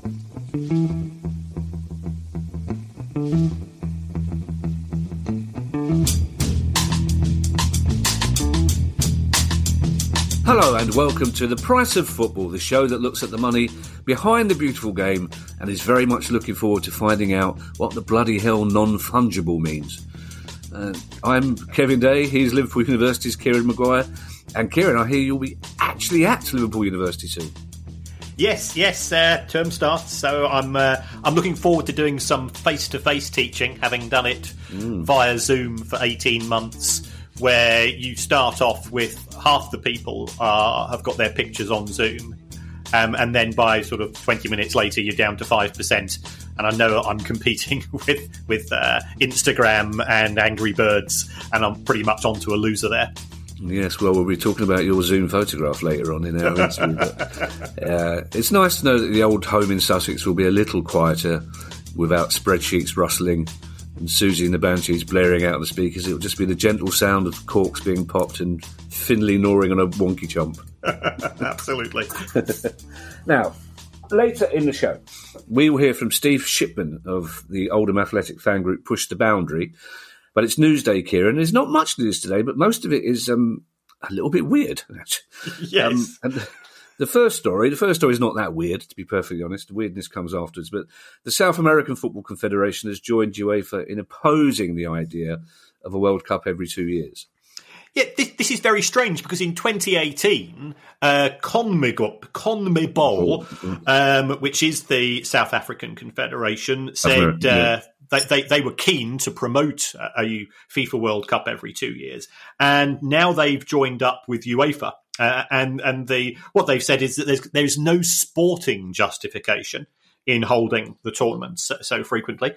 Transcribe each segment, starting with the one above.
Hello and welcome to The Price of Football, the show that looks at the money behind the beautiful game and is very much looking forward to finding out what the bloody hell non-fungible means. I'm Kevin Day, he's Liverpool University's Kieran Maguire. And Kieran, I hear you'll be actually at Liverpool University soon. Yes. Term starts, so I'm looking forward to doing some face-to-face teaching, having done it via Zoom for 18 months, where you start off with half the people have got their pictures on Zoom, and then by sort of 20 minutes later, you're down to 5%. And I know I'm competing with Instagram and Angry Birds, and I'm pretty much onto a loser there. Yes, well, we'll be talking about your Zoom photograph later on in our interview. But, it's nice to know that the old home in Sussex will be a little quieter without spreadsheets rustling and Susie and the Banshees blaring out the speakers. It'll just be the gentle sound of corks being popped and Finley gnawing on a wonky chomp. Absolutely. Now, later in the show, we will hear from Steve Shipman of the Oldham Athletic fan group Push the Boundary. But it's Newsday, Kieran. There's not much news today, but most of it is a little bit weird. Yes. And the first story is not that weird, to be perfectly honest. The weirdness comes afterwards. But the South American Football Confederation has joined UEFA in opposing the idea of a World Cup every 2 years. Yeah, this is very strange because in 2018, CONMEBOL, which is the South African Confederation, said they were keen to promote a FIFA World Cup every 2 years, and now they've joined up with UEFA, and what they've said is that there's no sporting justification in holding the tournaments so frequently.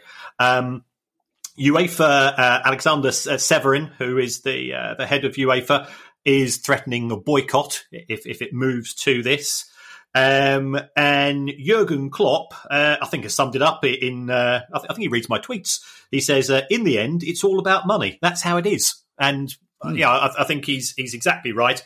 UEFA, Alexander Severin, who is the head of UEFA, is threatening a boycott if it moves to this. And Jurgen Klopp, I think, has summed it up in. I think he reads my tweets. He says, "In the end, it's all about money. That's how it is." And I think he's exactly right.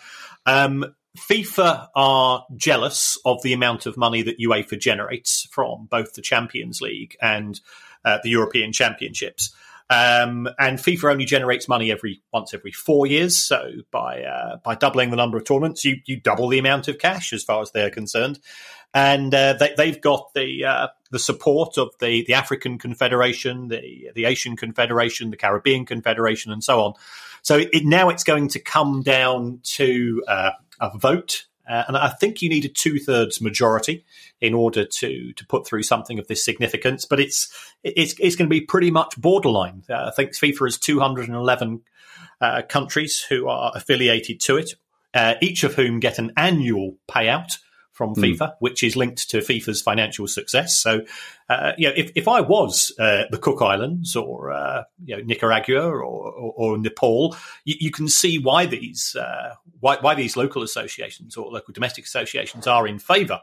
FIFA are jealous of the amount of money that UEFA generates from both the Champions League and the European Championships. And FIFA only generates money once every 4 years. So by doubling the number of tournaments, you double the amount of cash as far as they're concerned. And they've got the support of the African Confederation, the Asian Confederation, the Caribbean Confederation, and so on. So now it's going to come down to a vote. And I think you need a 2/3 majority in order to put through something of this significance. But it's going to be pretty much borderline. I think FIFA has 211 countries who are affiliated to it, each of whom get an annual payout from FIFA, which is linked to FIFA's financial success. So, if I was the Cook Islands or Nicaragua or Nepal, you can see why these local associations or local domestic associations are in favour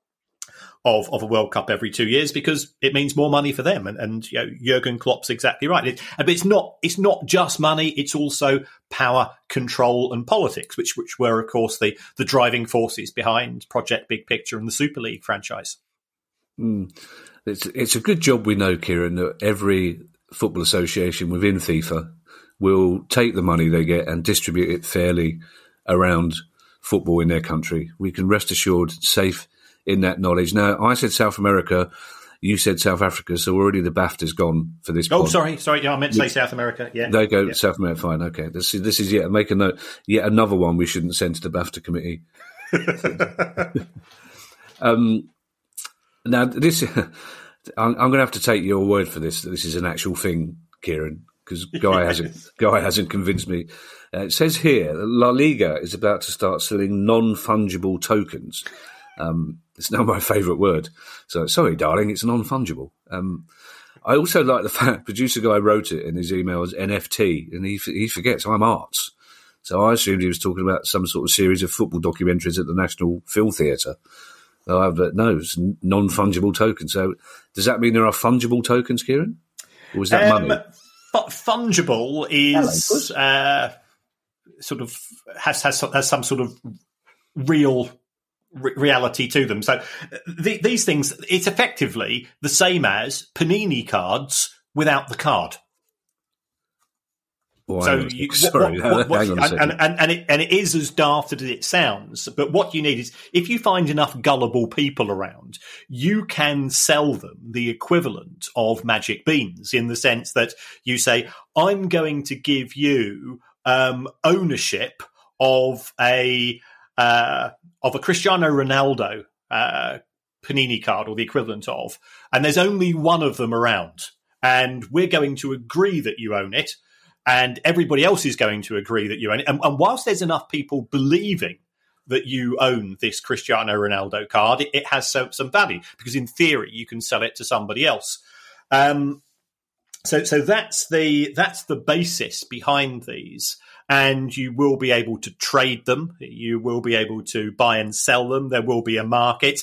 of a World Cup every 2 years, because it means more money for them. And Jurgen Klopp's exactly right. But it's not just money. It's also power, control, and politics, which were, of course, the driving forces behind Project Big Picture and the Super League franchise. It's a good job we know, Kieran, that every football association within FIFA will take the money they get and distribute it fairly around football in their country. We can rest assured, safe in that knowledge. Now, I said South America, you said South Africa, so already the BAFTA's gone for this. Oh, sorry. Yeah, I meant to say South America. Yeah, they go South America. Fine, okay. This is yet make a note. Yet another one we shouldn't send to the BAFTA committee. Now, this I'm going to have to take your word for this. That this is an actual thing, Kieran, because Guy hasn't convinced me. It says here that La Liga is about to start selling non-fungible tokens. It's now my favourite word. So, sorry, darling, it's non-fungible. I also like the fact producer guy wrote it in his email as NFT, and he forgets I'm arts. So I assumed he was talking about some sort of series of football documentaries at the National Film Theatre. But no, it's non-fungible tokens. So does that mean there are fungible tokens, Kieran? Or was that money? Fungible is sort of has some sort of real reality to them. So these things, it's effectively the same as Panini cards without the card. Well, so hang on a second. And it is as daft as it sounds. But what you need is, if you find enough gullible people around, you can sell them the equivalent of magic beans, in the sense that you say, I'm going to give you ownership of a Cristiano Ronaldo Panini card, or the equivalent of, and there's only one of them around, and we're going to agree that you own it, and everybody else is going to agree that you own it. And whilst there's enough people believing that you own this Cristiano Ronaldo card, it has some value, because in theory you can sell it to somebody else. So that's the basis behind these, and you will be able to trade them. You will be able to buy and sell them. There will be a market.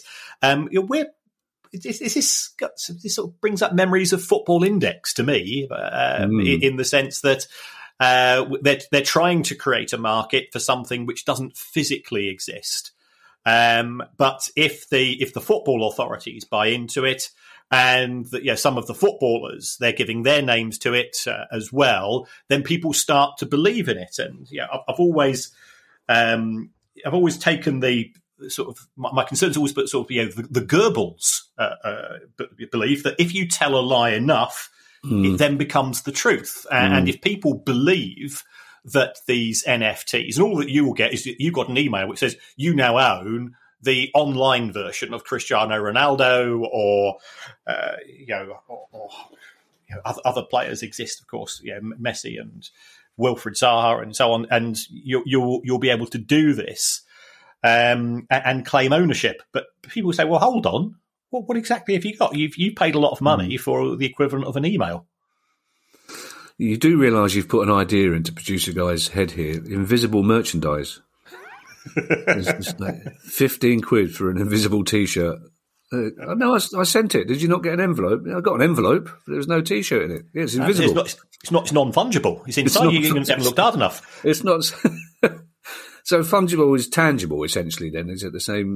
This sort of brings up memories of Football Index to me, in the sense that they're trying to create a market for something which doesn't physically exist. But if the football authorities buy into it, and some of the footballers, they're giving their names to it as well, then people start to believe in it. And I've always taken the sort of, my concern's always but sort of the Goebbels belief that if you tell a lie enough, it then becomes the truth. And if people believe that these NFTs, and all that you will get is you got an email which says you now own the online version of Cristiano Ronaldo, or other players exist, of course, Messi and Wilfried Zaha and so on, and you'll be able to do this and claim ownership. But people say, well, hold on, what exactly have you got? You've paid a lot of money for the equivalent of an email. You do realise you've put an idea into producer guy's head here: invisible merchandise. It's like 15 quid for an invisible T-shirt. No, I sent it. Did you not get an envelope? I got an envelope, but there was no T-shirt in it. Yeah, it's invisible. It's non-fungible. It's inside. You haven't looked hard enough. It's not. So fungible is tangible, essentially. Then is it the same?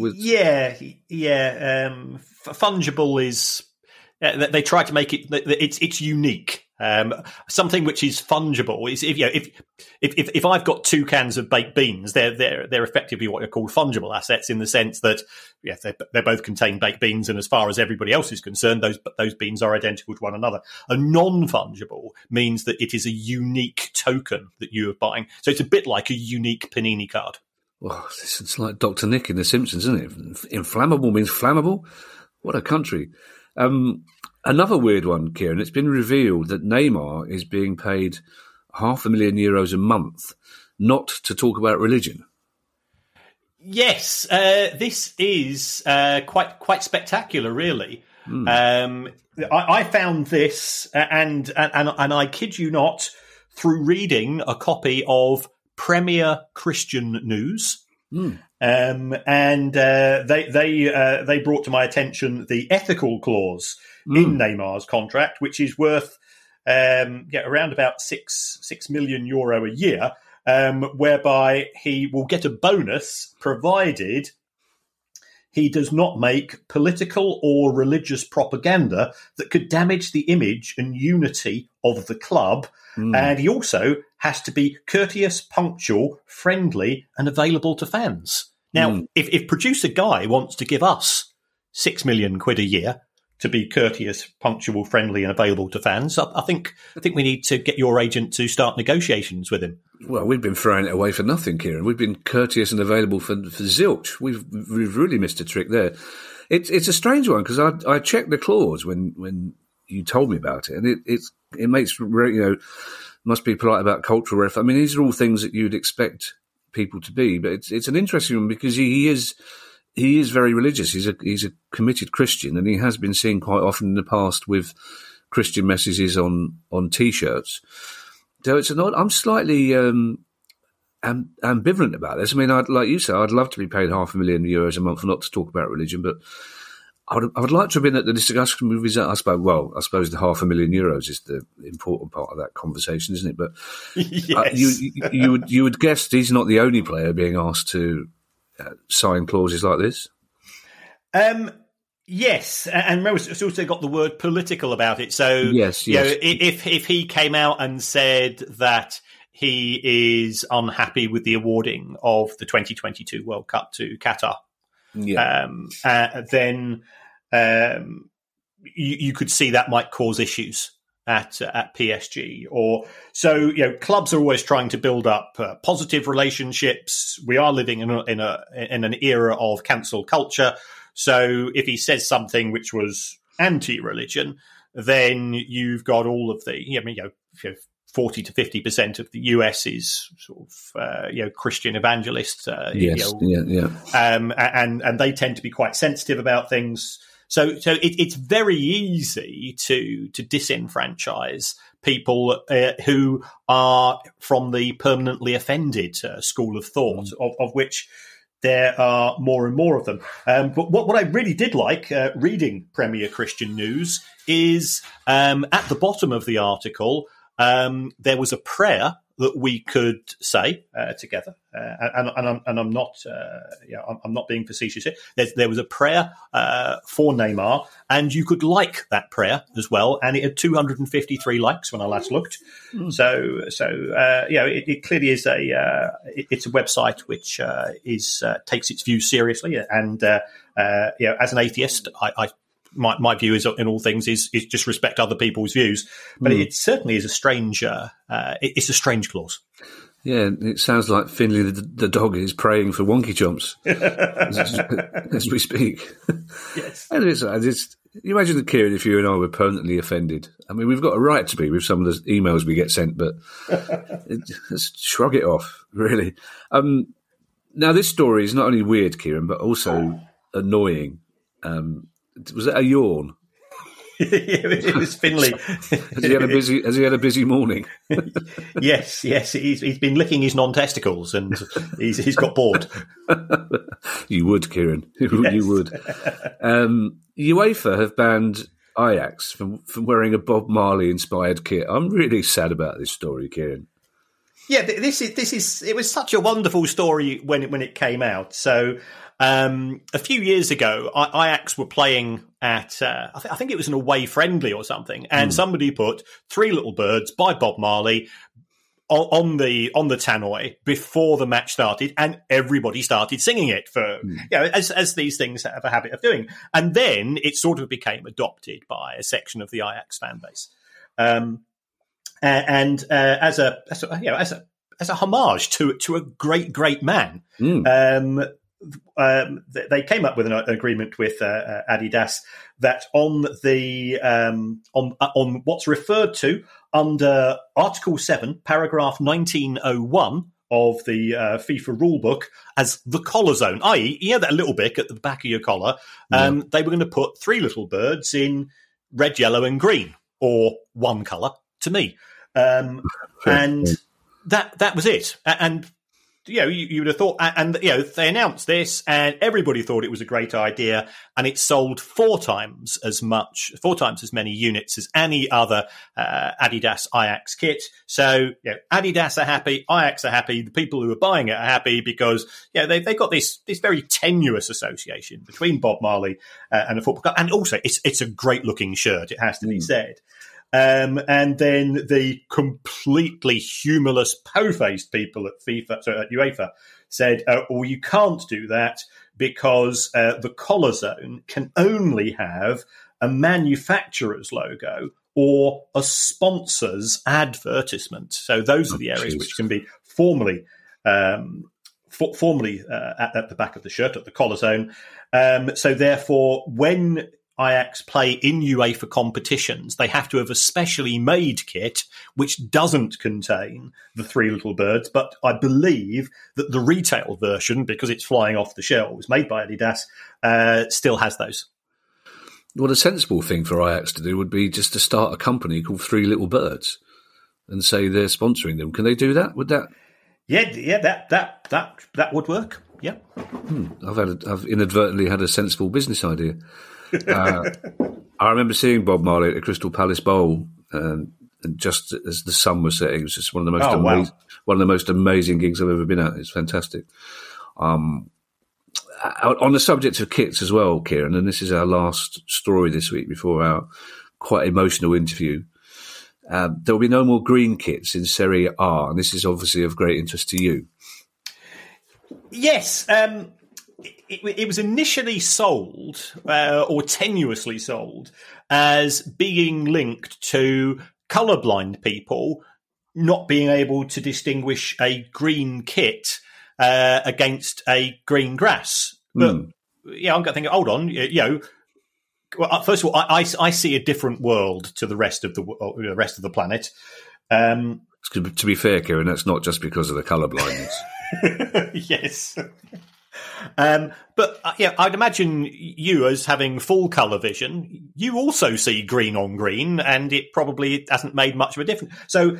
Fungible is. They try to make it. It's unique. Something which is fungible is if I've got 2 cans of baked beans, they're effectively what are called fungible assets, in the sense that they both contain baked beans, and as far as everybody else is concerned, those beans are identical to one another. A non-fungible means that it is a unique token that you are buying. So it's a bit like a unique Panini card. Well, it's like Dr. Nick in The Simpsons, isn't it? Inflammable means flammable. What a country. Another weird one, Kieran. It's been revealed that Neymar is being paid €500,000 a month not to talk about religion. Yes, this is quite spectacular, really. I found this, and I kid you not, through reading a copy of Premier Christian News. And they brought to my attention the ethical clause in Neymar's contract, which is worth around about €6 million a year, whereby he will get a bonus provided he does not make political or religious propaganda that could damage the image and unity of the club. And he also has to be courteous, punctual, friendly, and available to fans. Now, if producer Guy wants to give us £6 million a year to be courteous, punctual, friendly, and available to fans, I think we need to get your agent to start negotiations with him. Well, we've been throwing it away for nothing, Kieran. We've been courteous and available for zilch. We've really missed a trick there. It's a strange one, because I checked the clause when you told me about it, and it makes, must be polite about cultural reference. I mean, these are all things that you'd expect people to be, but it's an interesting one, because he is very religious. He's a committed Christian, and he has been seen quite often in the past with Christian messages on T-shirts. So I'm slightly ambivalent about this. I mean, like you say, I'd love to be paid €500,000 a month not to talk about religion, but I would like to have been at the discussion with I suppose the €500,000 is the important part of that conversation, isn't it? But yes. You would guess he's not the only player being asked to sign clauses like this? Yes, and it's also got the word political about it. So, yes. If he came out and said that he is unhappy with the awarding of the 2022 World Cup to Qatar, then you could see that might cause issues at PSG. Or so, clubs are always trying to build up positive relationships. We are living in an era of cancel culture. So if he says something which was anti-religion, then you've got all of the 40 to 50% of the US is sort of Christian evangelists. And they tend to be quite sensitive about things. So it's very easy to disenfranchise people who are from the permanently offended school of thought, of which there are more and more of them. But what I really did like reading Premier Christian News is at the bottom of the article, there was a prayer that we could say together, and I'm not being facetious here. There was a prayer for Neymar, and you could like that prayer as well, and it had 253 likes when I last looked. So it clearly is it's a website which takes its views seriously, and as an atheist, my view is in all things is just respect other people's views, but it certainly is a strange. It's a strange clause. Yeah, it sounds like Finley the dog is praying for wonky chomps as we speak. Yes. And you imagine, Kieran, if you and I were permanently offended. I mean, we've got a right to be with some of the emails we get sent, but just shrug it off, really. Now, this story is not only weird, Kieran, but also annoying. Was it a yawn? It was Finley. Has he had a busy morning? Yes. He's been licking his non-testicles and he's got bored. You would, Kieran. Yes. You would. UEFA have banned Ajax from wearing a Bob Marley inspired kit. I'm really sad about this story, Kieran. Yeah, it was such a wonderful story when it came out. So a few years ago, Ajax were playing at I think it was an away friendly or something, and somebody put Three Little Birds by Bob Marley on the tannoy before the match started, and everybody started singing it for as these things have a habit of doing, and then it sort of became adopted by a section of the Ajax fan base. And as a homage to a great man, they came up with an agreement with Adidas that on what's referred to under Article 7, Paragraph 1901 of the FIFA rulebook as the collar zone, i.e., that little bit at the back of your collar, they were going to put Three Little Birds in red, yellow, and green, or one colour to me. And that was it. And you would have thought, and they announced this, and everybody thought it was a great idea, and it sold four times as many units as any other Adidas Ajax kit. So Adidas are happy, Ajax are happy, the people who are buying it are happy because they've got this very tenuous association between Bob Marley and the football club, and also it's a great looking shirt. It has to be said. And then the completely humorless, po-faced people at UEFA said, well, you can't do that because the collar zone can only have a manufacturer's logo or a sponsor's advertisement. So those are the areas which can be formally at the back of the shirt, at the collar zone. So therefore, when Ajax play in UEFA competitions, they have to have a specially made kit which doesn't contain the Three Little Birds, but I believe that the retail version, because it's flying off the shelves, made by Adidas, still has those. Well, a sensible thing for Ajax to do would be just to start a company called Three Little Birds and say they're sponsoring them. Can they do that? Would that? Yeah, that would work. Yeah. I've inadvertently had a sensible business idea. I remember seeing Bob Marley at the Crystal Palace Bowl, and just as the sun was setting, it was just one of the most amazing gigs I've ever been at. It's fantastic. On the subject of kits as well, Kieran, and this is our last story this week before our quite emotional interview. There will be no more green kits in Serie A, and this is obviously of great interest to you. Yes, it was initially sold, or tenuously sold, as being linked to colourblind people not being able to distinguish a green kit against a green grass. But I'm thinking, hold on, well, first of all, I see a different world to the rest of the planet. To be fair, Kieran, that's not just because of the colour blindness. Yes. But I'd imagine you, as having full colour vision, you also see green on green, and it probably hasn't made much of a difference. So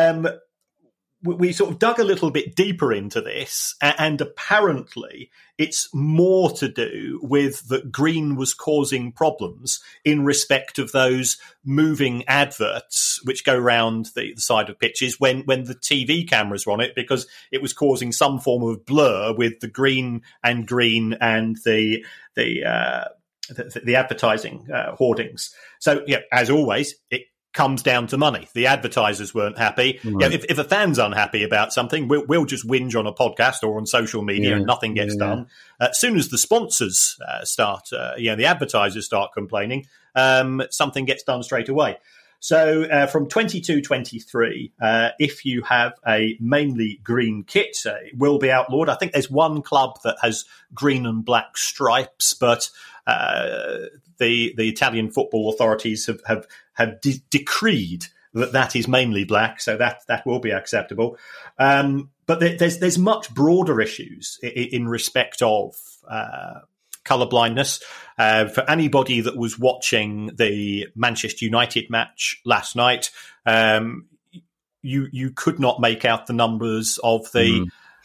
we sort of dug a little bit deeper into this, and apparently it's more to do with that green was causing problems in respect of those moving adverts which go round the side of pitches when the TV cameras were on it, because it was causing some form of blur with the green and the advertising hoardings. So, as always, it comes down to money. The advertisers weren't happy. Right. If a fan's unhappy about something, we'll just whinge on a podcast or on social media and nothing gets done. As soon as the sponsors start, the advertisers start complaining, something gets done straight away. So from 22-23, if you have a mainly green kit, it will be outlawed. I think there's one club that has green and black stripes, but the Italian football authorities have decreed that is mainly black, so that will be acceptable. But there's much broader issues in respect of colour blindness. For anybody that was watching the Manchester United match last night, you could not make out the numbers of the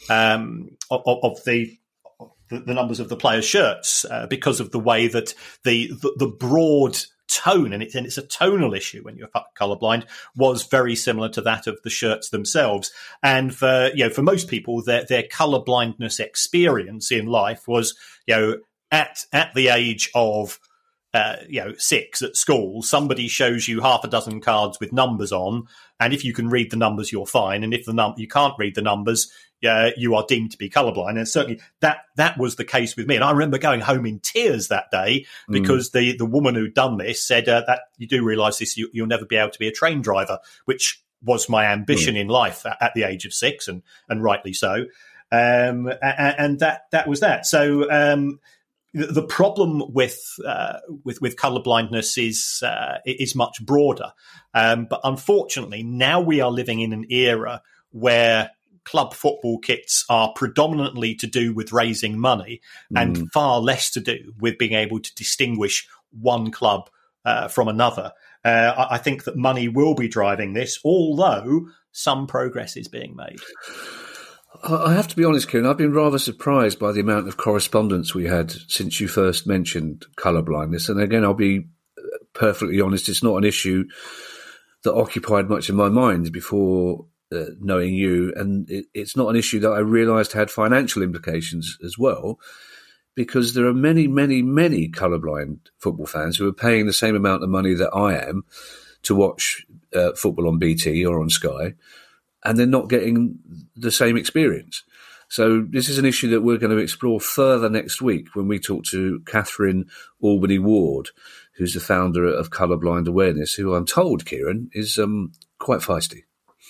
the numbers of the players' shirts because of the way that the broad tone, and it's a tonal issue when you're colourblind, was very similar to that of the shirts themselves. And for most people, their colourblindness experience in life was, at the age of 6 at school, somebody shows you half a dozen cards with numbers on, and if you can read the numbers, you're fine. And if you can't read the numbers, you are deemed to be colourblind. And certainly that was the case with me. And I remember going home in tears that day because the woman who'd done this said that you do realise this, you'll never be able to be a train driver, which was my ambition in life at the age of 6, and rightly so. And that was that. So the problem with colour blindness is much broader. But unfortunately, now we are living in an era where club football kits are predominantly to do with raising money and far less to do with being able to distinguish one club from another. I think that money will be driving this, although some progress is being made. I have to be honest, Kieran, I've been rather surprised by the amount of correspondence we had since you first mentioned colour blindness. And again, I'll be perfectly honest, it's not an issue that occupied much of my mind before knowing you. And it's not an issue that I realised had financial implications as well, because there are many, many, many colourblind football fans who are paying the same amount of money that I am to watch football on BT or on Sky, and they're not getting the same experience. So this is an issue that we're going to explore further next week when we talk to Catherine Albany-Ward, who's the founder of Colourblind Awareness, who I'm told, Kieran, is quite feisty.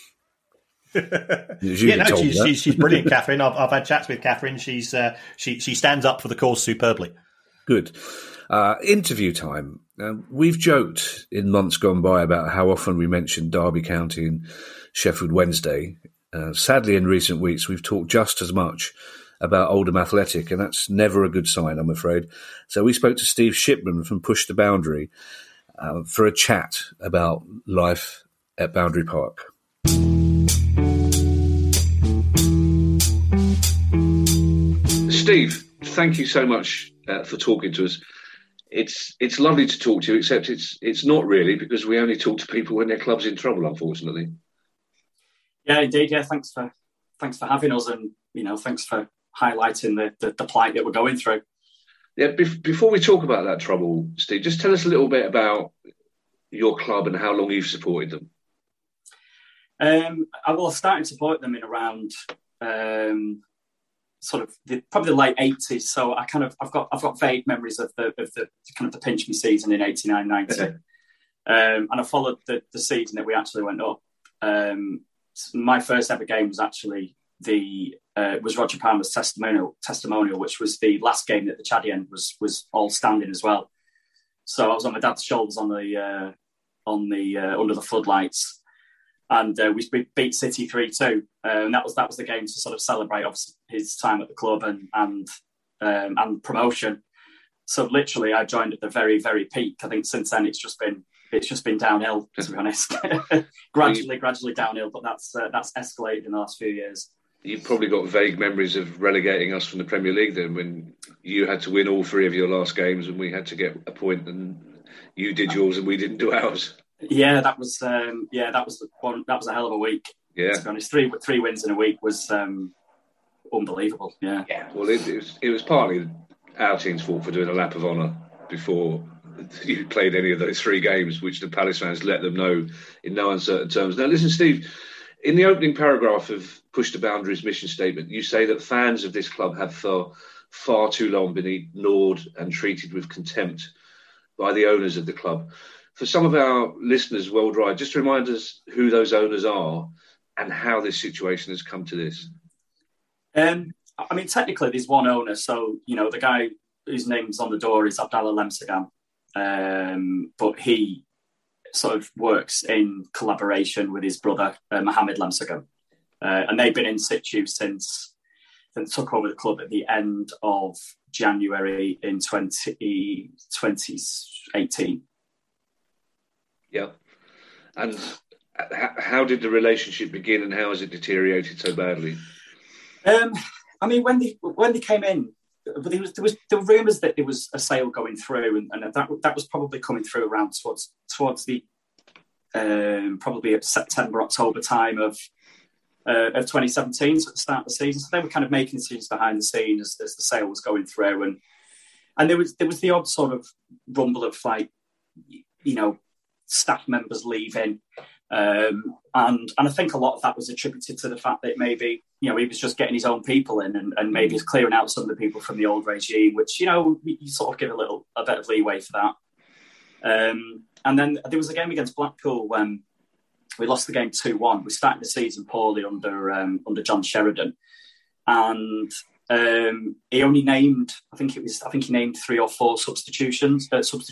She's brilliant, Catherine. I've had chats with Catherine. She stands up for the cause superbly. Good. Interview time. We've joked in months gone by about how often we mention Derby County and Sheffield Wednesday. Sadly, in recent weeks, we've talked just as much about Oldham Athletic, and that's never a good sign, I'm afraid. So we spoke to Steve Shipman from Push the Boundary for a chat about life at Boundary Park. Steve, thank you so much for talking to us. It's lovely to talk to you, except it's not really, because we only talk to people when their club's in trouble, unfortunately. Yeah, indeed. Yeah, thanks for having us, and thanks for highlighting the plight that we're going through. Yeah, before we talk about that trouble, Steve, just tell us a little bit about your club and how long you've supported them. I started to support them in around probably the late 80s. So I've got vague memories of the kind of the pinch me season in 89-90. And I followed the season that we actually went up. My first ever game was actually was Roger Palmer's testimonial, which was the last game that the Chaddy end was all standing as well. So I was on my dad's shoulders on the under the floodlights, and we beat City 3-2, and that was the game to sort of celebrate obviously his time at the club and promotion. So literally, I joined at the very, very peak. I think since then it's just been downhill, to be honest. gradually downhill, but that's escalated in the last few years. You've probably got vague memories of relegating us from the Premier League then, when you had to win all 3 of your last games and we had to get a point, and you did yours and we didn't do ours. Yeah, that was a hell of a week. Yeah, to be honest, three wins in a week was unbelievable. Yeah. Well, it was partly our team's fault for doing a lap of honour before you played any of those 3 games, which the Palace fans let them know in no uncertain terms. Now, listen, Steve, in the opening paragraph of Push the Boundaries mission statement, you say that fans of this club have for far too long been ignored and treated with contempt by the owners of the club. For some of our listeners worldwide, just remind us who those owners are and how this situation has come to this. I mean, technically, there's one owner. So, the guy whose name's on the door is Abdallah Lemsagam. But he sort of works in collaboration with his brother, Mohammed Lemsagam. And they've been in situ since they took over the club at the end of January in 2018. Yeah. And how did the relationship begin and how has it deteriorated so badly? I mean, when they came in, there were rumours that there was a sale going through, and that was probably coming through around towards the probably at September, October time of 2017, so at the start of the season. So they were kind of making decisions behind the scenes as the sale was going through, and there was the odd sort of rumble of staff members leaving. And I think a lot of that was attributed to the fact that maybe, he was just getting his own people in and maybe clearing out some of the people from the old regime, which, you sort of give a bit of leeway for that. And then there was a game against Blackpool when we lost the game 2-1. We started the season poorly under John Sheridan. And he only named, I think he named 3 or 4 substitutes.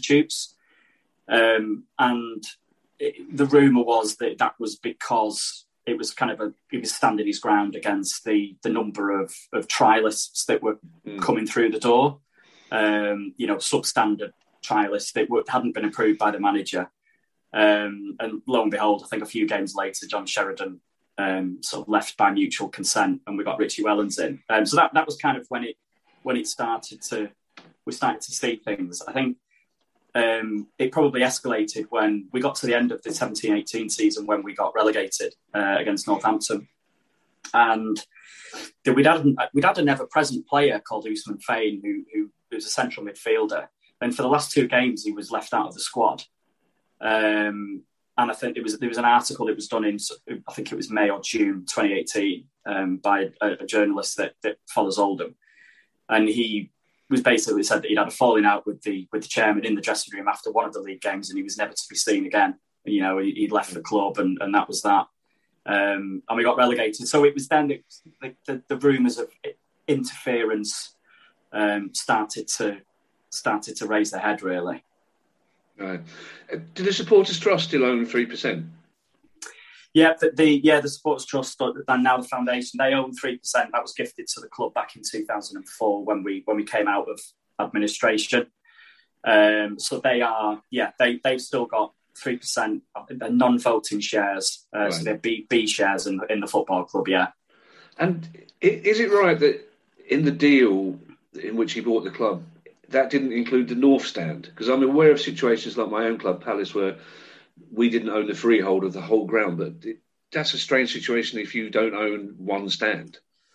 And the rumour was that was because it was he was standing his ground against the number of trialists that were coming through the door. Substandard trialists that hadn't been approved by the manager. And lo and behold, I think a few games later, John Sheridan sort of left by mutual consent, and we got Richie Wellens in. So that was kind of when we started to see things. I think it probably escalated when we got to the end of the 17-18 season when we got relegated against Northampton, and we'd had an ever-present player called Usman Fain who was a central midfielder, and for the last 2 games he was left out of the squad. And I think there was an article that was done in, I think it was May or June 2018, by a journalist that follows Oldham, and he was basically said that he'd had a falling out with the chairman in the dressing room after one of the league games, and he was never to be seen again. He'd left the club, and that was that. And we got relegated. So it was then the rumours of interference started to raise their head, really. Right. Do the Supporters Trust still own 3%? Yeah, the Supporters Trust and now the foundation, they own 3%. That was gifted to the club back in 2004 when we came out of administration. So they've still got 3%. They're non-voting shares, right. So they're B shares in the football club. Yeah. And is it right that in the deal in which he bought the club, that didn't include the North Stand? Because I'm aware of situations like my own club, Palace, where we didn't own the freehold of the whole ground, but that's a strange situation if you don't own one stand.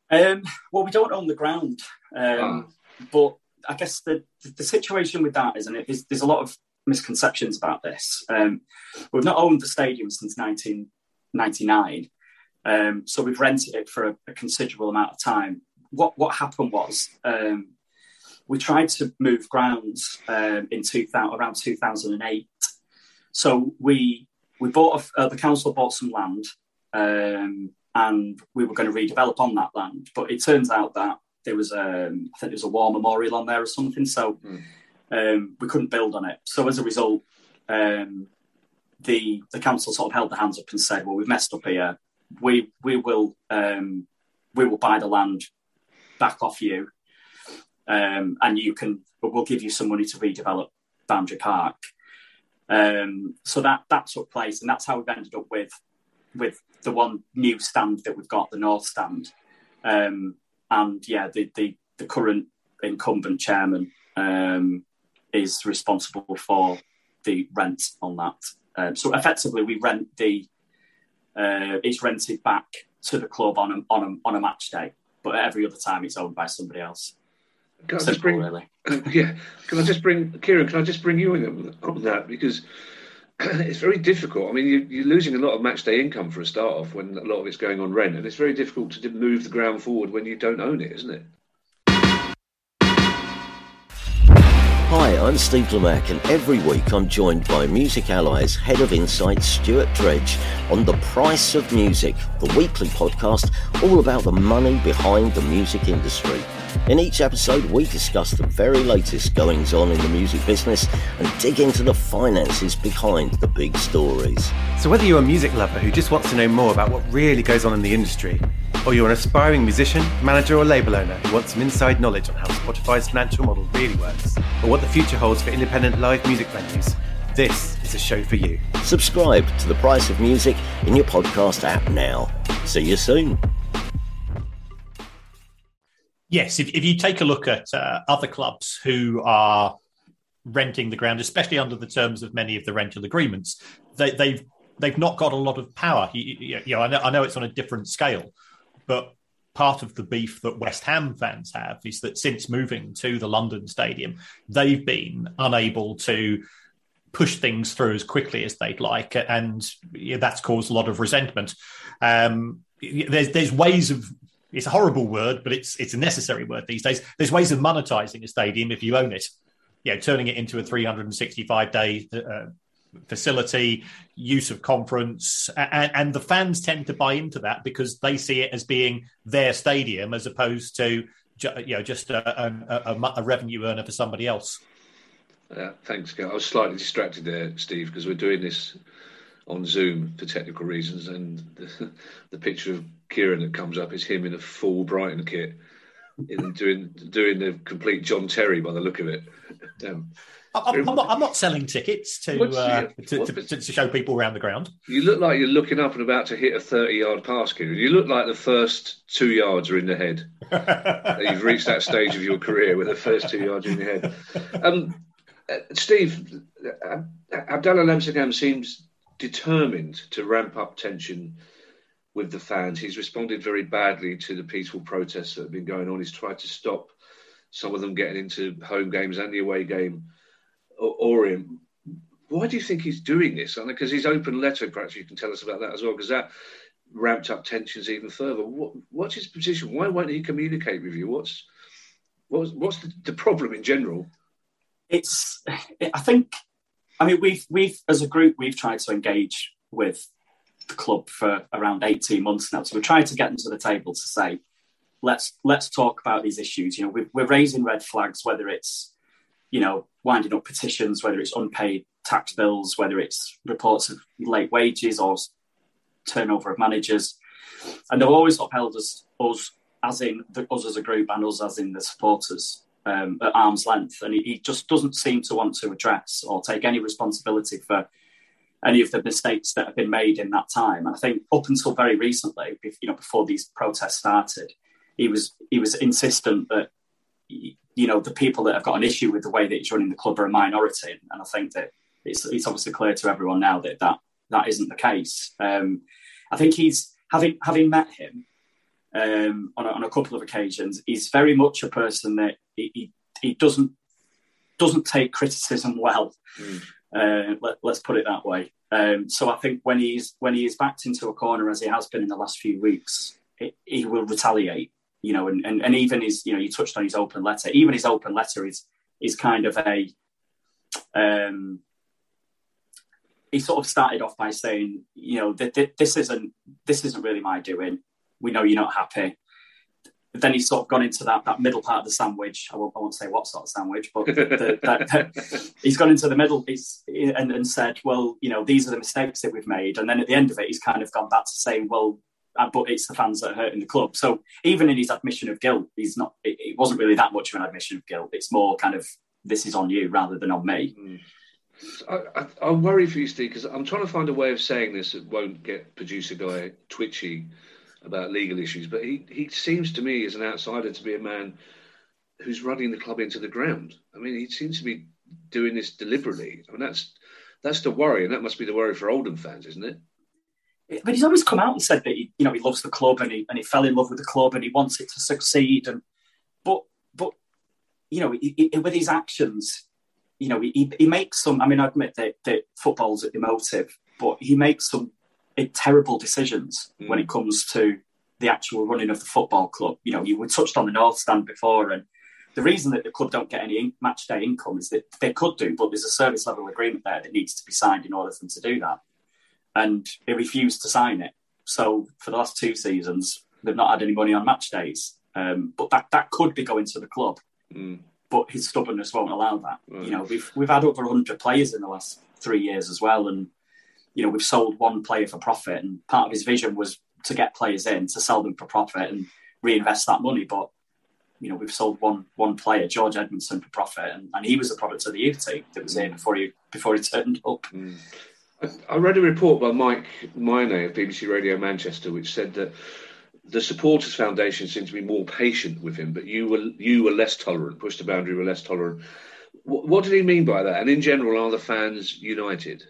Well, we don't own the ground, but I guess the situation with that is, and there's a lot of misconceptions about this. We've not owned the stadium since 1999, so we've rented it for a considerable amount of time. What happened was we tried to move grounds in around 2008. So we bought the council bought some land, and we were going to redevelop on that land. But it turns out that there was I think there was a war memorial on there or something. So we couldn't build on it. So as a result, the council sort of held their hands up and said, "Well, we've messed up here. We will buy the land back off you, and we'll give you some money to redevelop Boundary Park." So that took place, and that's how we've ended up with the one new stand that we've got, the North Stand. And yeah, the current incumbent chairman is responsible for the rent on that. So effectively, we rent it's rented back to the club on a match day, but every other time it's owned by somebody else. Can I just bring Kieran? Can I just bring you in on that, because it's very difficult. I mean, you're losing a lot of match day income for a start off when a lot of it's going on rent, and it's very difficult to move the ground forward when you don't own it, isn't it? Hi, I'm Steve Lamack, and every week I'm joined by Music Ally's Head of Insight, Stuart Dredge, on The Price of Music, the weekly podcast all about the money behind the music industry. In each episode, we discuss the very latest goings-on in the music business and dig into the finances behind the big stories. So whether you're a music lover who just wants to know more about what really goes on in the industry, or you're an aspiring musician, manager or label owner who wants some inside knowledge on how Spotify's financial model really works, or what the future holds for independent live music venues, this is a show for you. Subscribe to The Price of Music in your podcast app now. See you soon. Yes, if you take a look at other clubs who are renting the ground, especially under the terms of many of the rental agreements, they've not got a lot of power. I know it's on a different scale, but part of the beef that West Ham fans have is that since moving to the London Stadium, they've been unable to push things through as quickly as they'd like, and that's caused a lot of resentment. There's ways of... It's a horrible word, but it's a necessary word these days. There's ways of monetizing a stadium if you own it. Turning it into a 365-day facility, use of conference, and the fans tend to buy into that because they see it as being their stadium as opposed to just a revenue earner for somebody else. Thanks, Gail. I was slightly distracted there, Steve, because we're doing this on Zoom for technical reasons, and the picture of Kieran that comes up is him in a full Brighton kit, doing the complete John Terry by the look of it. I'm not selling tickets to show people around the ground. You look like you're looking up and about to hit a 30-yard pass, Kieran. You look like the first 2 yards are in the head. You've reached that stage of your career where the first 2 yards are in your head. Steve, Abdallah Lamsagam seems determined to ramp up tension with the fans. He's responded very badly to the peaceful protests that have been going on. He's tried to stop some of them getting into home games and the away game or him. Why do you think he's doing this? Because his open letter, perhaps you can tell us about that as well, because that ramped up tensions even further. What's his position? Why won't he communicate with you? What's the problem in general? We've as a group, we've tried to engage with the club for around 18 months now. So we're trying to get them to the table to say, let's talk about these issues. We're raising red flags, whether it's, winding up petitions, whether it's unpaid tax bills, whether it's reports of late wages or turnover of managers. And they've always upheld us as in us as a group and us as in the supporters at arm's length. And he just doesn't seem to want to address or take any responsibility for any of the mistakes that have been made in that time. And I think up until very recently, before these protests started, he was insistent that, the people that have got an issue with the way that he's running the club are a minority. And I think that it's obviously clear to everyone now that isn't the case. I think he's having met him. on a couple of occasions. He's very much a person that he doesn't take criticism well. Let's put it that way. So I think when he is backed into a corner, as he has been in the last few weeks, he will retaliate. And even his, you touched on his open letter. Even his open letter is kind of a. He sort of started off by saying, this isn't really my doing. We know you're not happy. But then he's sort of gone into that middle part of the sandwich. I won't say what sort of sandwich, but he's gone into the middle and said, well, these are the mistakes that we've made. And then at the end of it, he's kind of gone back to saying, well, but it's the fans that are hurting the club. So even in his admission of guilt, it wasn't really that much of an admission of guilt. It's more kind of, this is on you rather than on me. I worry for you, Steve, because I'm trying to find a way of saying this that won't get producer guy twitchy about legal issues, but he seems to me as an outsider to be a man who's running the club into the ground. I mean, he seems to be doing this deliberately. I mean, that's the worry, and that must be the worry for Oldham fans, isn't it? But he's always come out and said that he loves the club and he fell in love with the club and he wants it to succeed. But with his actions, he makes some. I mean, I admit that football's emotive, but he makes some terrible decisions when it comes to the actual running of the football club. We touched on the North Stand before, and the reason that the club don't get any match day income is that they could do, but there's a service level agreement there that needs to be signed in order for them to do that. And he refused to sign it. So for the last 2 seasons, they've not had any money on match days. But that could be going to the club. But his stubbornness won't allow that. Right. We've had over 100 players in the last 3 years as well. And, we've sold one player for profit. And part of his vision was to get players in, to sell them for profit and reinvest that money. But, we've sold one player, George Edmondson, for profit. And he was a product of the youth team that was in before he turned up. I read a report by Mike Minay of BBC Radio Manchester, which said that the Supporters Foundation seemed to be more patient with him, but you were less tolerant, pushed the boundary, were less tolerant. What did he mean by that? And in general, are the fans united?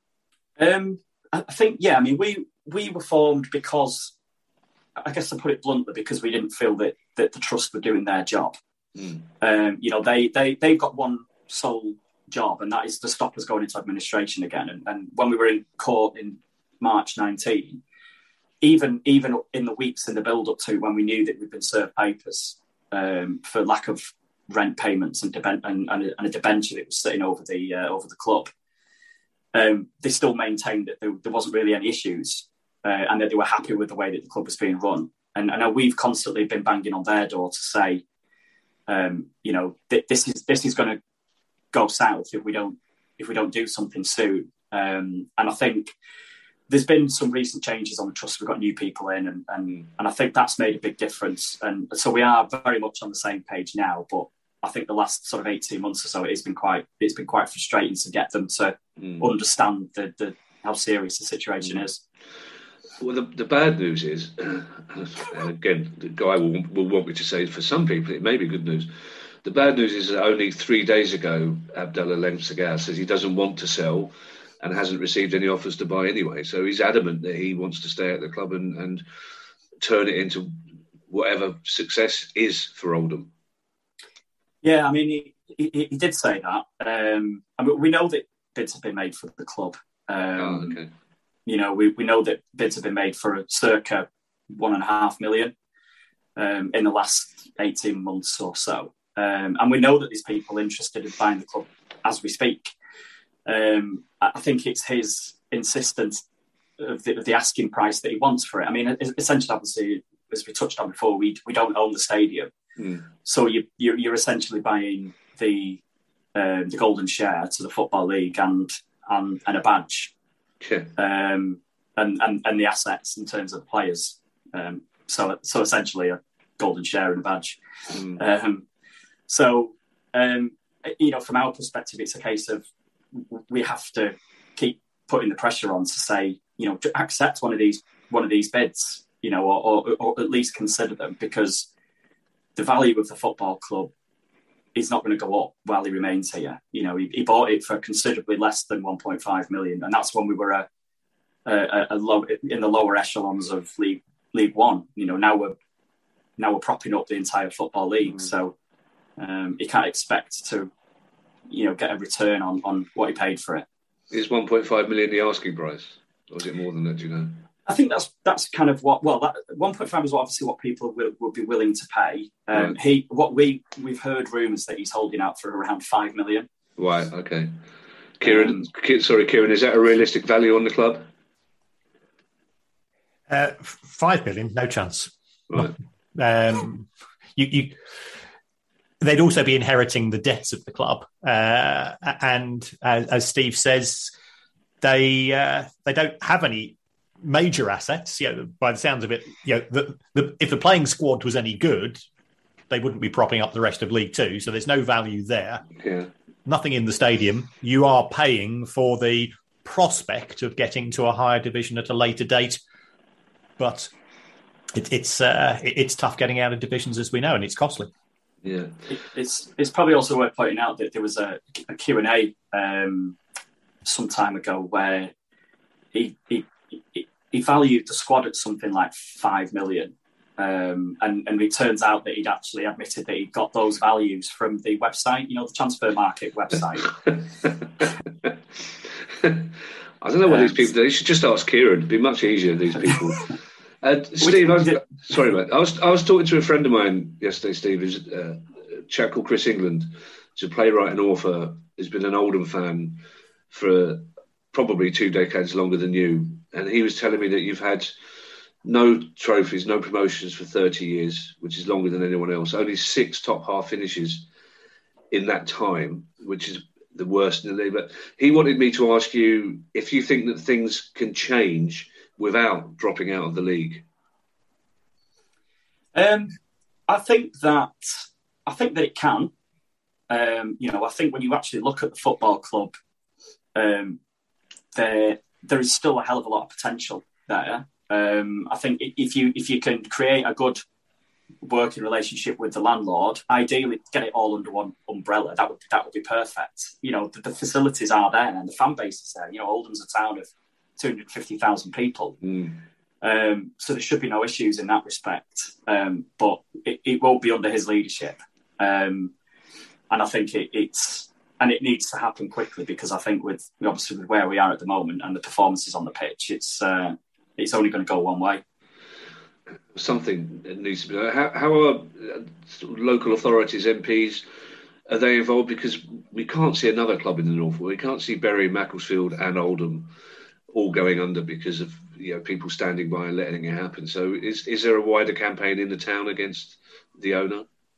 I think, yeah. I mean, we were formed because, I guess to put it bluntly, because we didn't feel that the Trust were doing their job. They've got one sole job, and that is to stop us going into administration again. And when we were in court in March 19, even in the weeks in the build up to when we knew that we'd been served papers for lack of rent payments and a debenture that was sitting over the club, they still maintained that there wasn't really any issues and that they were happy with the way that the club was being run. And I know we've constantly been banging on their door to say, this is going to go south if we don't do something soon. And I think there's been some recent changes on the Trust. We've got new people in, and I think that's made a big difference. And so we are very much on the same page now. But I think the last sort of 18 months or so, it's been quite frustrating to get them to understand how serious the situation is. Well, the bad news is, and again, the guy will want me to say, for some people it may be good news. The bad news is that only 3 days ago, Abdallah Lemsagar says he doesn't want to sell and hasn't received any offers to buy anyway. So he's adamant that he wants to stay at the club and turn it into whatever success is for Oldham. Yeah, I mean, he did say that. I mean, we know that bids have been made for the club. Okay. We know that bids have been made for circa $1.5 million in the last 18 months or so. And we know that there's people interested in buying the club as we speak. I think it's his insistence of the asking price that he wants for it. I mean, essentially, obviously, as we touched on before, we don't own the stadium. So you're essentially buying the golden share to the Football League and a badge. Okay. And the assets in terms of the players. So essentially a golden share and a badge. So from our perspective, it's a case of we have to keep putting the pressure on to say, accept one of these bids, or at least consider them, because the value of the football club is not going to go up while he remains here. He bought it for considerably less than 1.5 million, and that's when we were in the lower echelons of League One. Now now we're propping up the entire football league. So he can't expect to, get a return on what he paid for it. Is 1.5 million the asking price, or is it more than that? Do you know? I think that's kind of what. Well, that 1.5 is obviously what people will be willing to pay. We've heard rumours that he's holding out for around 5 million. Right. Okay. Kieran, is that a realistic value on the club? 5 million, no chance. Right. They'd also be inheriting the debts of the club, and as Steve says, they don't have any major assets. By the sounds of it, if the playing squad was any good, they wouldn't be propping up the rest of League Two. So there's no value there. Yeah. Nothing in the stadium. You are paying for the prospect of getting to a higher division at a later date, but it's tough getting out of divisions, as we know, and it's costly. Yeah, it's probably also worth pointing out that there was a Q&A some time ago where he valued the squad at something like 5 million. And it turns out that he'd actually admitted that he got those values from the website, the transfer market website. I don't know what these people do. You should just ask Kieran. It'd be much easier, these people. Steve, sorry, mate. I was talking to a friend of mine yesterday, Steve, who's a chap called Chris England. He's a playwright and author. He's been an Oldham fan for probably 2 decades longer than you. And he was telling me that you've had no trophies, no promotions for 30 years, which is longer than anyone else. Only 6 top half finishes in that time, which is the worst in the league. But he wanted me to ask you if you think that things can change without dropping out of the league. I think that it can. I think when you actually look at the football club, there is still a hell of a lot of potential there. I think if you can create a good working relationship with the landlord, ideally get it all under one umbrella, that would be perfect. The facilities are there and the fan base is there. Oldham's a town of 250,000 people. So there should be no issues in that respect. But it won't be under his leadership. And I think it needs to happen quickly, because I think with where we are at the moment and the performances on the pitch, it's only going to go one way. Something needs to be done. How are local authorities, MPs, are they involved? Because we can't see another club in the North. We can't see Bury, Macclesfield and Oldham all going under because of people standing by and letting it happen. So is there a wider campaign in the town against the owner?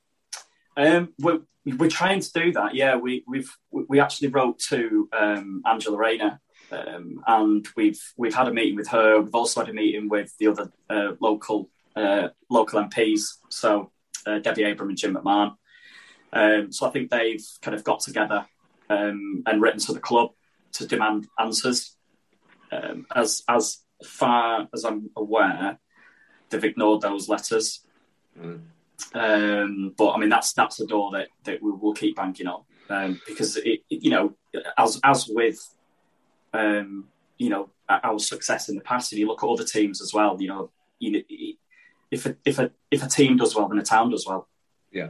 We're trying to do that. Yeah, we actually wrote to Angela Rayner, and we've had a meeting with her. We've also had a meeting with the other local MPs, so Debbie Abram and Jim McMahon. So I think they've kind of got together and written to the club to demand answers. As far as I'm aware, they've ignored those letters. But I mean, that's a door that we will keep banging on, because as with our success in the past, if you look at other teams as well, if a team does well, then a town does well. Yeah.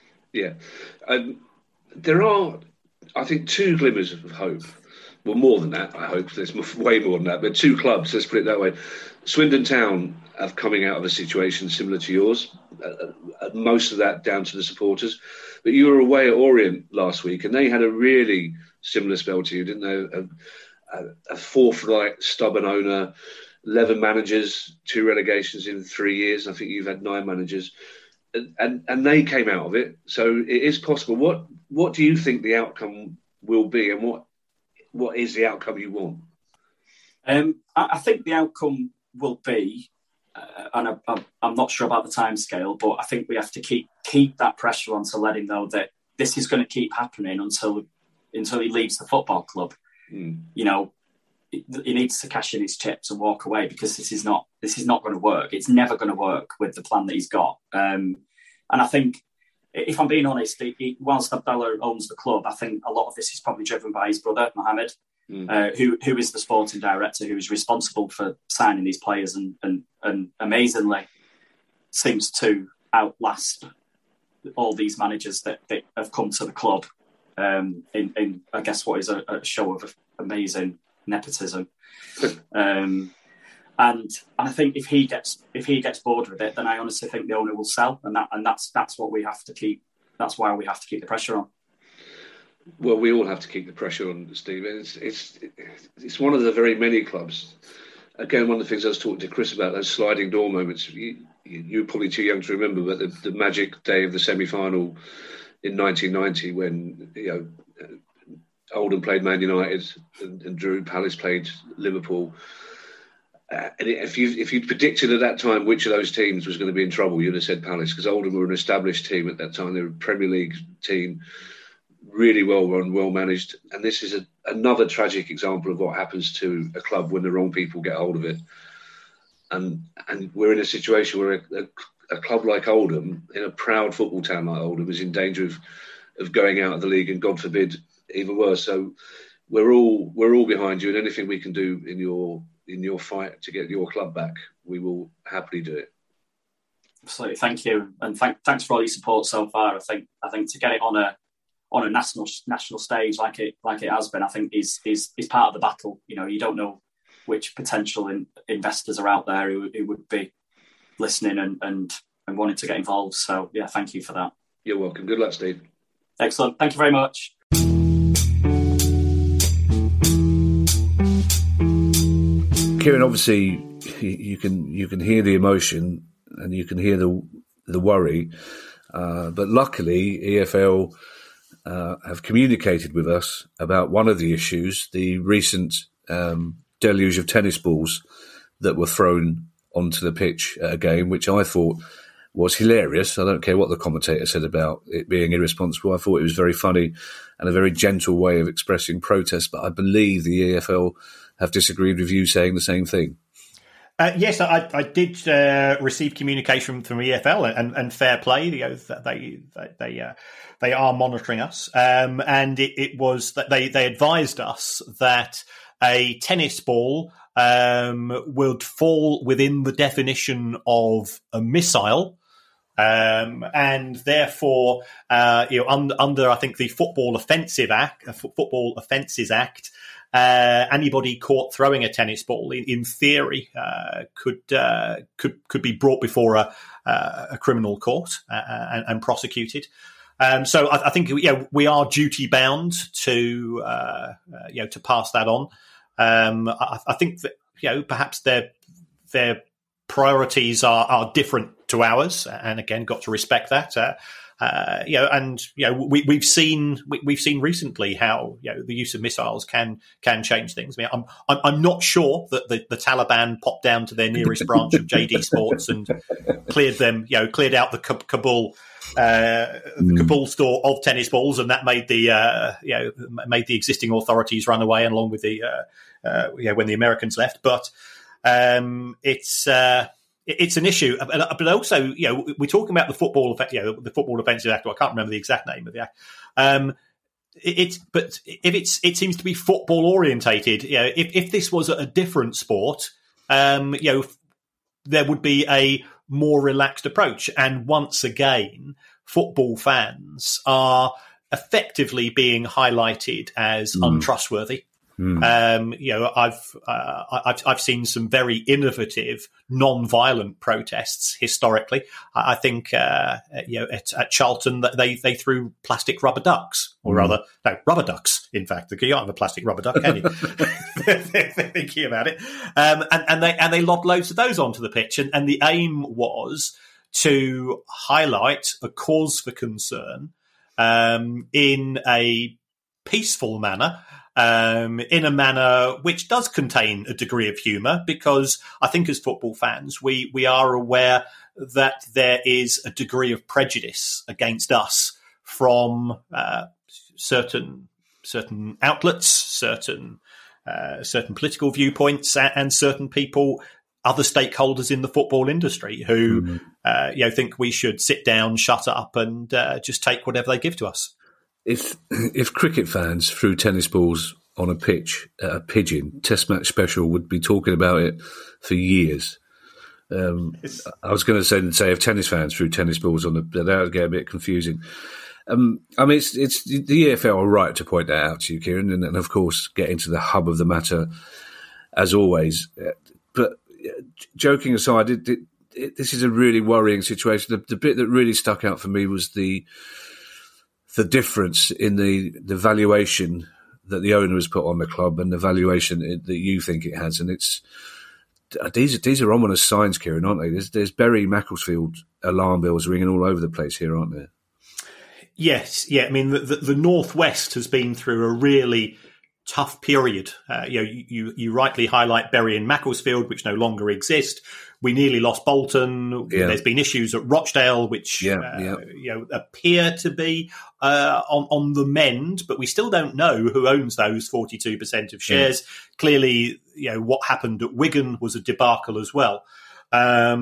There are, I think, 2 glimmers of hope. Well, more than that, I hope. There's way more than that. But 2 clubs, let's put it that way. Swindon Town are coming out of a situation similar to yours. Most of that down to the supporters. But you were away at Orient last week, and they had a really similar spell to you, didn't they? A forthright, stubborn owner, 11 managers, 2 relegations in 3 years. I think you've had 9 managers. And they came out of it. So it is possible. What do you think the outcome will be, and what is the outcome you want? I think the outcome will be, and I'm not sure about the timescale, but I think we have to keep that pressure on to let him know that this is going to keep happening until he leaves the football club. He needs to cash in his chips and walk away, because this is not going to work. It's never going to work with the plan that he's got. And I think, if I'm being honest, whilst Abdallah owns the club, I think a lot of this is probably driven by his brother, Mohammed, who is the sporting director, who is responsible for signing these players and amazingly seems to outlast all these managers that have come to the club in I guess what is a show of amazing nepotism. And I think if he gets bored with it, then I honestly think the owner will sell, and that's what we have to keep. That's why we have to keep the pressure on. Well, we all have to keep the pressure on, Steve. It's one of the very many clubs. Again, one of the things I was talking to Chris about, those sliding door moments. You're probably too young to remember, but the magic day of the semi-final in 1990 when Oldham played Man United and Drew Palace played Liverpool. And if you'd predicted at that time which of those teams was going to be in trouble, you'd have said Palace, because Oldham were an established team at that time. They were a Premier League team, really well run, well managed. And this is another tragic example of what happens to a club when the wrong people get hold of it. And we're in a situation where a club like Oldham, in a proud football town like Oldham, is in danger of going out of the league, and God forbid, even worse. So we're all behind you, and anything we can do in your fight to get your club back, we will happily do it. Absolutely, thank you, and thanks for all your support so far. I think to get it on a national stage like it has been, I think is part of the battle. You don't know which potential investors are out there who would be listening and wanting to get involved. So yeah, thank you for that. You're welcome. Good luck, Steve. Excellent. Thank you very much. Kieran, obviously you can hear the emotion and you can hear the worry, but luckily EFL have communicated with us about one of the issues, the recent deluge of tennis balls that were thrown onto the pitch at a game, which I thought was hilarious. I don't care what the commentator said about it being irresponsible. I thought it was very funny and a very gentle way of expressing protest, but I believe the EFL have disagreed with you saying the same thing. Yes, I did receive communication from EFL, and fair play. They are monitoring us, and it was that they advised us that a tennis ball would fall within the definition of a missile, and therefore, under I think the Football Offences Act. Anybody caught throwing a tennis ball, in theory, could be brought before a criminal court and prosecuted. So I think we are duty bound to pass that on. I think that perhaps their priorities are different to ours, and again, got to respect that. We've seen recently how the use of missiles can change things. I mean, I'm not sure that the Taliban popped down to their nearest branch of JD Sports and cleared out the Kabul store of tennis balls, and that made the existing authorities run away, and along with when the Americans left. But it's an issue, but also, we're talking about the Football Offences Act. I can't remember the exact name of the act. But if it seems to be football orientated. If this was a different sport, there would be a more relaxed approach. And once again, football fans are effectively being highlighted as untrustworthy. I've seen some very innovative, non-violent protests historically. I think at Charlton they threw plastic rubber ducks, or rather, no, rubber ducks. In fact, you can't have a plastic rubber duck, can you? Thinking about it, and they lobbed loads of those onto the pitch, and the aim was to highlight a cause for concern in a peaceful manner. In a manner which does contain a degree of humour, because I think as football fans, we are aware that there is a degree of prejudice against us from certain outlets, certain political viewpoints, and certain people, other stakeholders in the football industry who think we should sit down, shut up, and just take whatever they give to us. If cricket fans threw tennis balls on a pitch at a Pigeon Test match special, would be talking about it for years. I was going to say of tennis fans threw tennis balls on that would get a bit confusing. I mean, it's the EFL are right to point that out to you, Kieran, and of course get into the hub of the matter as always. But joking aside, this is a really worrying situation. The bit that really stuck out for me was the difference in the valuation that the owner has put on the club and the valuation that you think it has, and these are ominous signs, Kieran, aren't they? There's Bury Macclesfield alarm bells ringing all over the place here, aren't there? Yes, yeah. I mean, the Northwest has been through a really tough period. You rightly highlight Bury and Macclesfield, which no longer exist. We nearly lost Bolton. Yeah. There's been issues at Rochdale, which appear to be on the mend, but we still don't know who owns those 42% of shares. Yeah. Clearly, what happened at Wigan was a debacle as well. I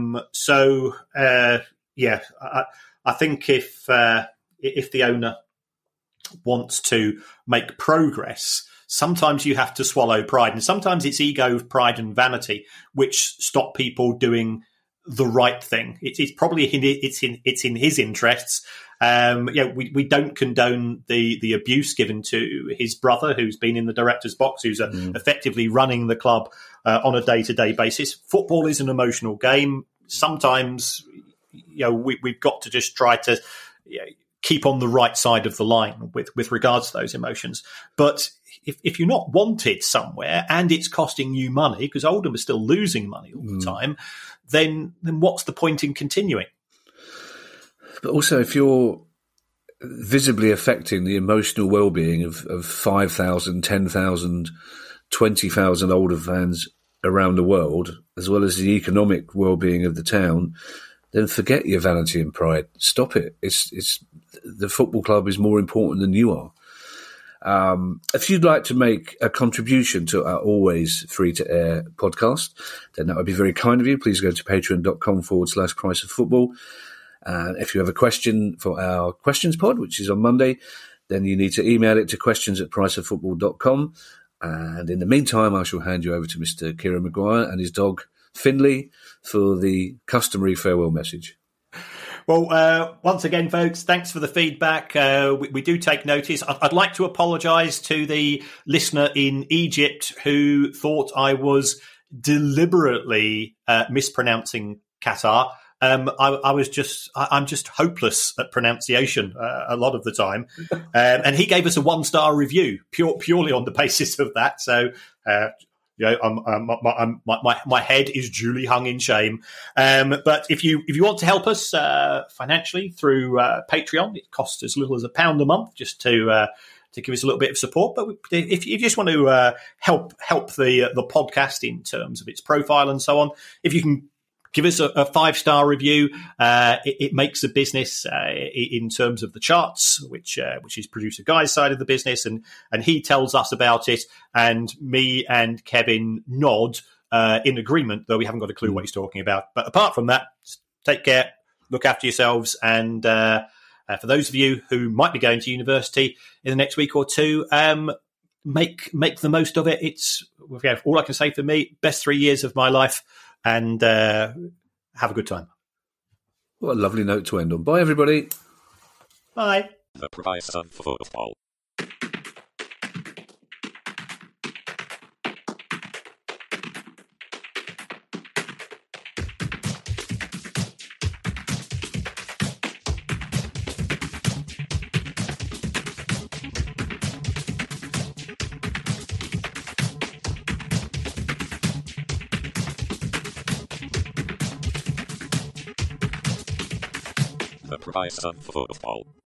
think if the owner wants to make progress, sometimes you have to swallow pride, and sometimes it's ego, pride, and vanity which stop people doing the right thing. It's probably it's in his interests. We don't condone the abuse given to his brother, who's been in the director's box, who's effectively running the club on a day-to-day basis. Football is an emotional game. Sometimes, we've got to just try to keep on the right side of the line with regards to those emotions. But if you're not wanted somewhere and it's costing you money, because Oldham is still losing money all the time, then what's the point in continuing? But also, if you're visibly affecting the emotional well-being of 5,000, 10,000, 20,000 Oldham fans around the world, as well as the economic well-being of the town, then forget your vanity and pride. Stop it. It's the football club is more important than you are. If you'd like to make a contribution to our always free-to-air podcast, then that would be very kind of you. Please go to patreon.com/Price of Football. And if you have a question for our questions pod, which is on Monday, then you need to email it to questions@priceoffootball.com. And in the meantime, I shall hand you over to Mr. Kieran Maguire and his dog, Finley, for the customary farewell message. Well, once again, folks, thanks for the feedback. We do take notice. I'd like to apologise to the listener in Egypt who thought I was deliberately mispronouncing Qatar. I'm just hopeless at pronunciation a lot of the time. And he gave us a 1-star review purely on the basis of that. So, my head is duly hung in shame. But if you want to help us financially through Patreon, it costs as little as £1 a month just to give us a little bit of support. But if you just want to help the podcast in terms of its profile and so on, if you can give us a 5-star review. It makes the business in terms of the charts, which is producer Guy's side of the business, and he tells us about it, and me and Kevin nod in agreement, though we haven't got a clue what he's talking about. But apart from that, take care, look after yourselves, and for those of you who might be going to university in the next week or two, make the most of it. It's all I can say for me. Best 3 years of my life. And have a good time. What a lovely note to end on. Bye, everybody. Bye. The Price of Football. The Price of Football.